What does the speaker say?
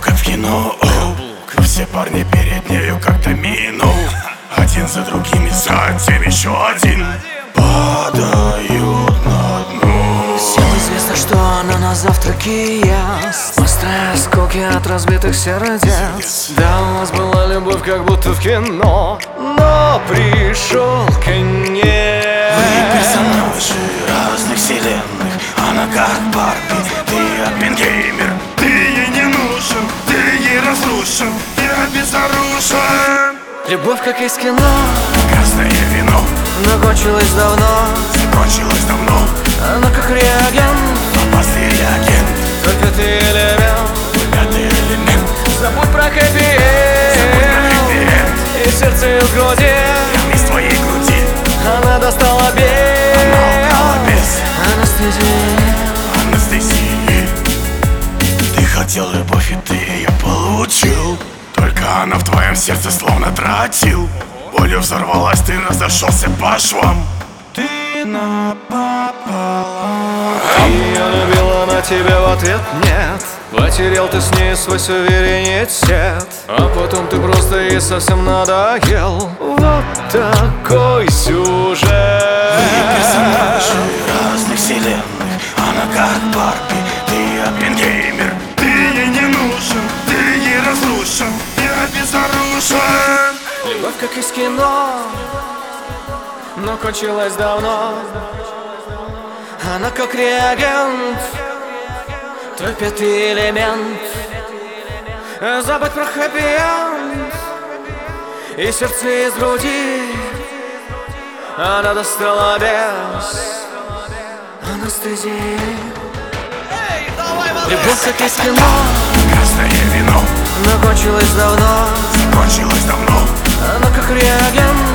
как в кино. Все парни перед нею как домино. Один за другими, затем еще один падают на дно. Всем известно, что она на завтраке ест, острые осколки от разбитых сердец. Да, у нас была любовь, как будто в кино, но пришел конец. Вы персонажи разных вселенных. Она как Барби, ты Оппенгеймер. Ты ей не нужен, ты ей разрушен, я безоружен. Любовь, как из кино, Красное вино но кончилась давно. закончилось давно. Она как реагент, Опасный реагент, только ты элемент. пятый элемент. Забудь про Забудь хэппи-энд, про хэппи-энд. и сердце в груди. Из твоей груди Она достала без украла без анестезии. анестезии. Ты хотел любовь, и ты ее получил. Только она в твоем сердце словно тротил. Болью взорвалась, ты разошелся по швам. Ты напополам. Я любила, на тебя в ответ нет. Потерял ты с ней свой суверенитет, а потом ты просто ей совсем надоел. Вот такой сюжет. Персонажи разных вселенных. Она как Барби, ты Оппенгеймер. Ты ей не нужен, ты ей разрушен, я безоружен. Любовь, как из кино, но кончилась давно. Она как реагент, твой пятый элемент. Забудь про хэппи-энд, и сердце из груди. Она достала без анестезии. Любовь, как из кино, Красное вино но кончилась давно. закончилось давно. Она как реагент,